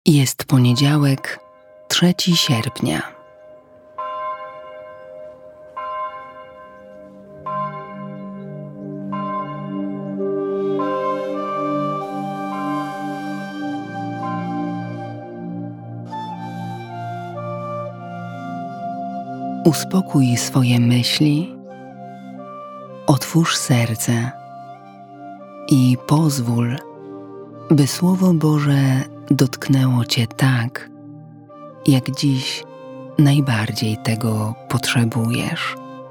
Jest poniedziałek, 3 sierpnia. Uspokój swoje myśli, otwórz serce i pozwól, by Słowo Boże dotknęło Cię tak, jak dziś najbardziej tego potrzebujesz.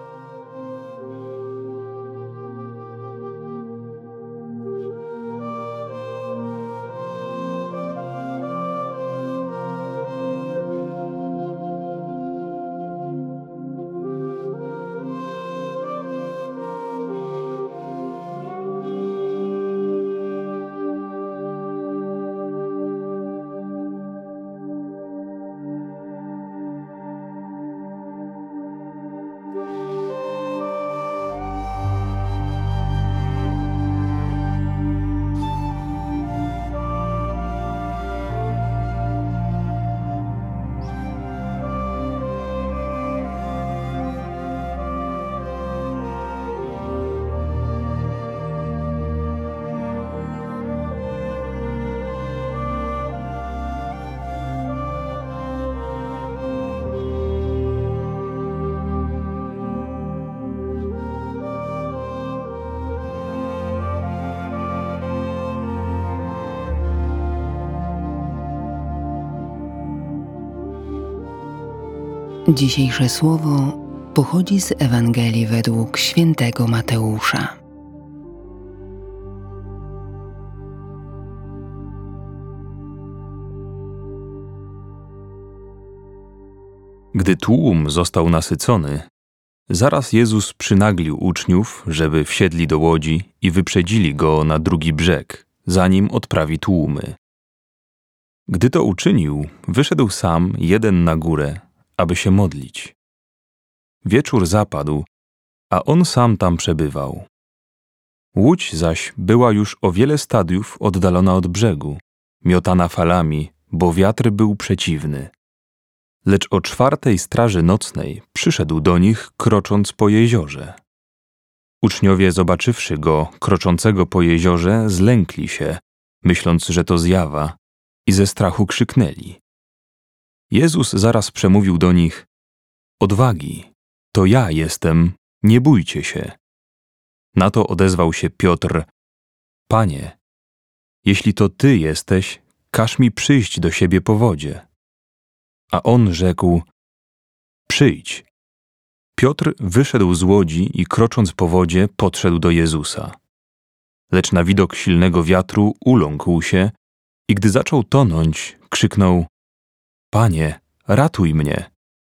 Dzisiejsze słowo pochodzi z Ewangelii według świętego Mateusza. Gdy tłum został nasycony, zaraz Jezus przynaglił uczniów, żeby wsiedli do łodzi i wyprzedzili Go na drugi brzeg, zanim odprawi tłumy. Gdy to uczynił, wyszedł sam jeden na górę, aby się modlić. Wieczór zapadł, a on sam tam przebywał. Łódź zaś była już o wiele stadiów oddalona od brzegu, miotana falami, bo wiatr był przeciwny. Lecz o 4:00 straży nocnej przyszedł do nich, krocząc po jeziorze. Uczniowie, zobaczywszy go, kroczącego po jeziorze, zlękli się, myśląc, że to zjawa, i ze strachu krzyknęli. Jezus zaraz przemówił do nich: „Odwagi, to ja jestem, nie bójcie się”. Na to odezwał się Piotr: „Panie, jeśli to Ty jesteś, każ mi przyjść do siebie po wodzie”. A on rzekł: „Przyjdź”. Piotr wyszedł z łodzi i krocząc po wodzie podszedł do Jezusa. Lecz na widok silnego wiatru uląkł się i gdy zaczął tonąć, krzyknął: „Panie, ratuj mnie”.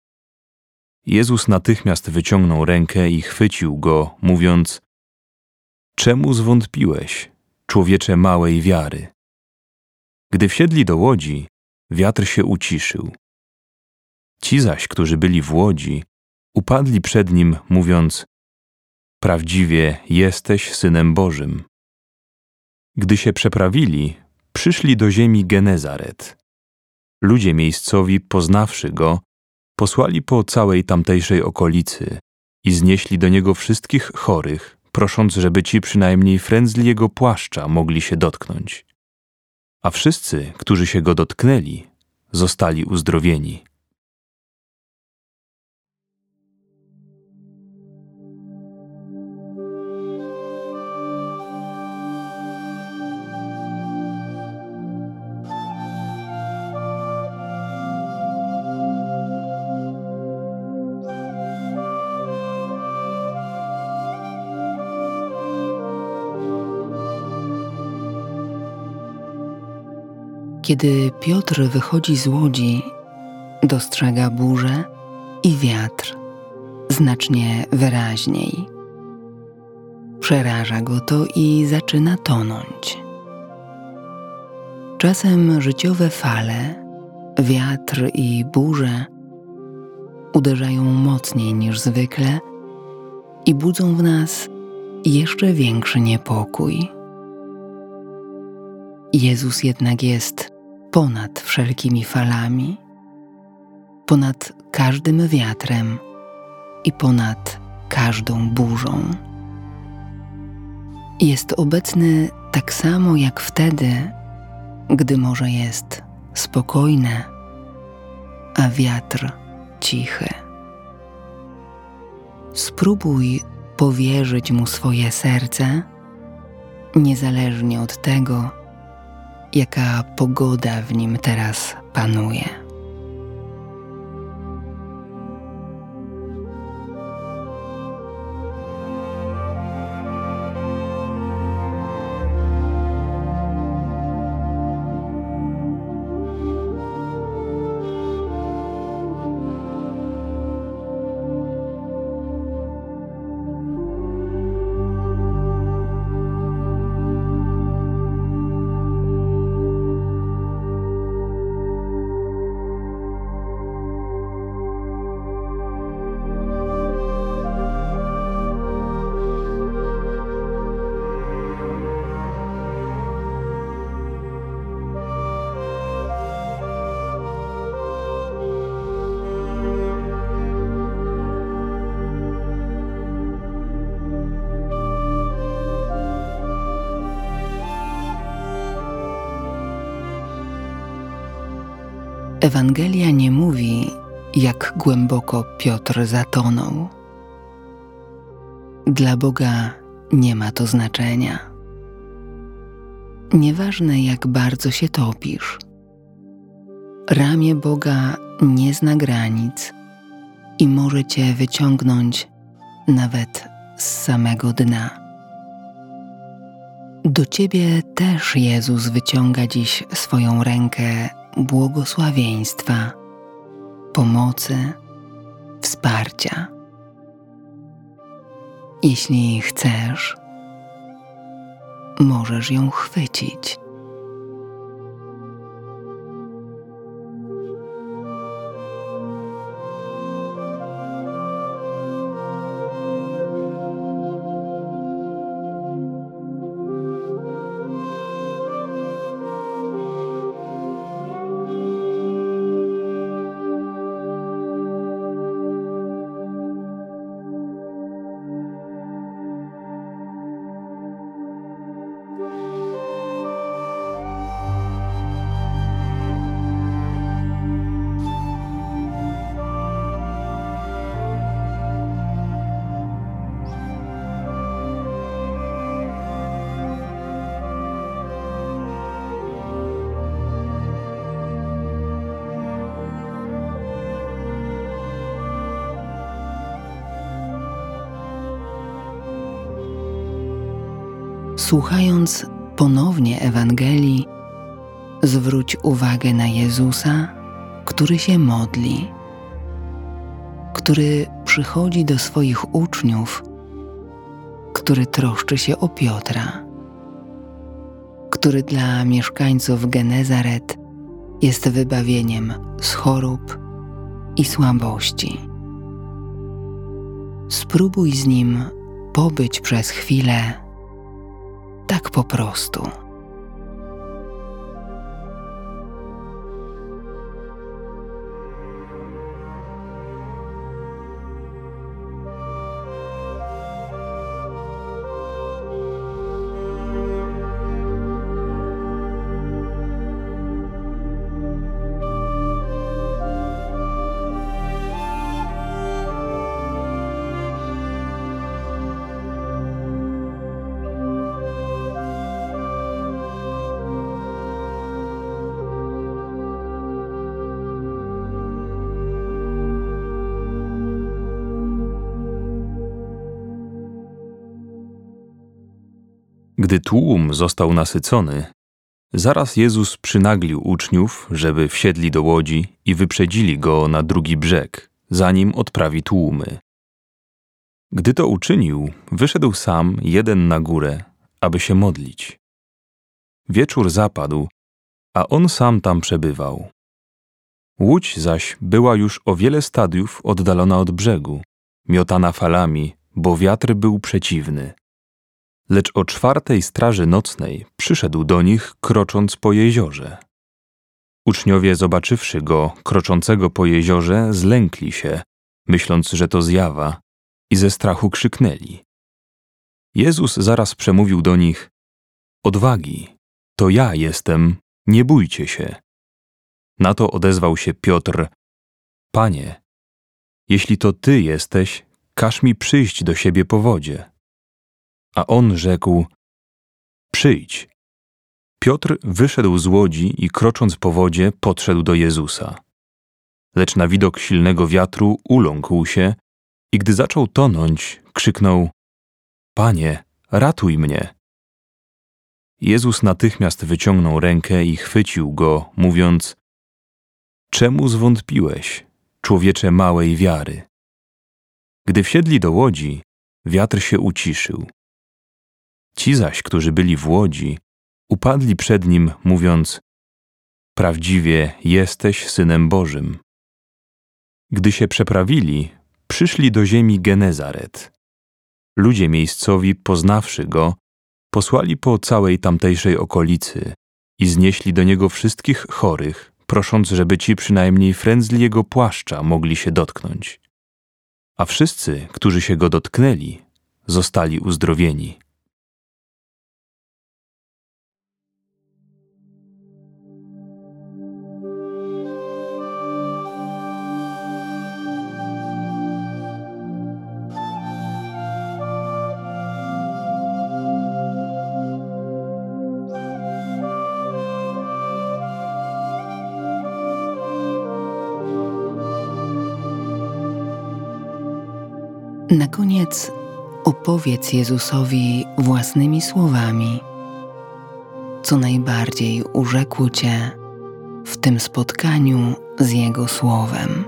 Jezus natychmiast wyciągnął rękę i chwycił go, mówiąc: „Czemu zwątpiłeś, człowiecze małej wiary?” Gdy wsiedli do łodzi, wiatr się uciszył. Ci zaś, którzy byli w łodzi, upadli przed nim, mówiąc: „Prawdziwie jesteś Synem Bożym”. Gdy się przeprawili, przyszli do ziemi Genezaret. Ludzie miejscowi, poznawszy go, posłali po całej tamtejszej okolicy i znieśli do niego wszystkich chorych, prosząc, żeby ci przynajmniej frędzli jego płaszcza mogli się dotknąć. A wszyscy, którzy się go dotknęli, zostali uzdrowieni. Kiedy Piotr wychodzi z łodzi, dostrzega burzę i wiatr znacznie wyraźniej. Przeraża go to i zaczyna tonąć. Czasem życiowe fale, wiatr i burze uderzają mocniej niż zwykle i budzą w nas jeszcze większy niepokój. Jezus jednak jest ponad wszelkimi falami, ponad każdym wiatrem i ponad każdą burzą. Jest obecny tak samo jak wtedy, gdy morze jest spokojne, a wiatr cichy. Spróbuj powierzyć mu swoje serce, niezależnie od tego, jaka pogoda w nim teraz panuje. Ewangelia nie mówi, jak głęboko Piotr zatonął. Dla Boga nie ma to znaczenia. Nieważne, jak bardzo się topisz. Ramię Boga nie zna granic i może cię wyciągnąć nawet z samego dna. Do ciebie też Jezus wyciąga dziś swoją rękę błogosławieństwa, pomocy, wsparcia. Jeśli chcesz, możesz ją chwycić. Słuchając ponownie Ewangelii, zwróć uwagę na Jezusa, który się modli, który przychodzi do swoich uczniów, który troszczy się o Piotra, który dla mieszkańców Genezaret jest wybawieniem z chorób i słabości. Spróbuj z nim pobyć przez chwilę tak po prostu. Gdy tłum został nasycony, zaraz Jezus przynaglił uczniów, żeby wsiedli do łodzi i wyprzedzili go na drugi brzeg, zanim odprawi tłumy. Gdy to uczynił, wyszedł sam jeden na górę, aby się modlić. Wieczór zapadł, a on sam tam przebywał. Łódź zaś była już o wiele stadiów oddalona od brzegu, miotana falami, bo wiatr był przeciwny. Lecz o 4:00 straży nocnej przyszedł do nich, krocząc po jeziorze. Uczniowie, zobaczywszy go, kroczącego po jeziorze, zlękli się, myśląc, że to zjawa, i ze strachu krzyknęli. Jezus zaraz przemówił do nich: odwagi, to ja jestem, nie bójcie się. Na to odezwał się Piotr: Panie, jeśli to Ty jesteś, każ mi przyjść do siebie po wodzie. A on rzekł: przyjdź. Piotr wyszedł z łodzi i krocząc po wodzie podszedł do Jezusa. Lecz na widok silnego wiatru uląkł się i gdy zaczął tonąć, krzyknął: Panie, ratuj mnie. Jezus natychmiast wyciągnął rękę i chwycił go, mówiąc: czemu zwątpiłeś, człowiecze małej wiary? Gdy wsiedli do łodzi, wiatr się uciszył. Ci zaś, którzy byli w łodzi, upadli przed nim, mówiąc: prawdziwie jesteś Synem Bożym. Gdy się przeprawili, przyszli do ziemi Genezaret. Ludzie miejscowi, poznawszy go, posłali po całej tamtejszej okolicy i znieśli do niego wszystkich chorych, prosząc, żeby ci przynajmniej frędzli jego płaszcza mogli się dotknąć. A wszyscy, którzy się go dotknęli, zostali uzdrowieni. Na koniec opowiedz Jezusowi własnymi słowami, co najbardziej urzekło Cię w tym spotkaniu z Jego Słowem.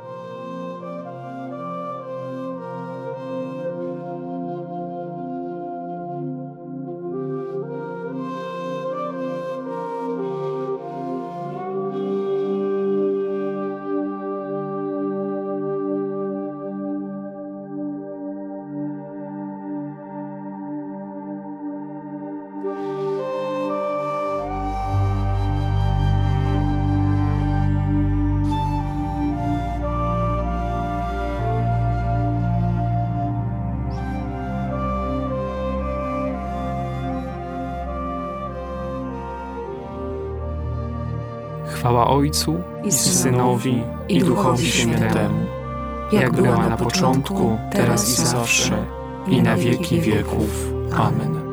Chwała Ojcu i Synowi, i Duchowi Świętemu, jak była na początku, teraz i zawsze, i na wieki wieków. Amen.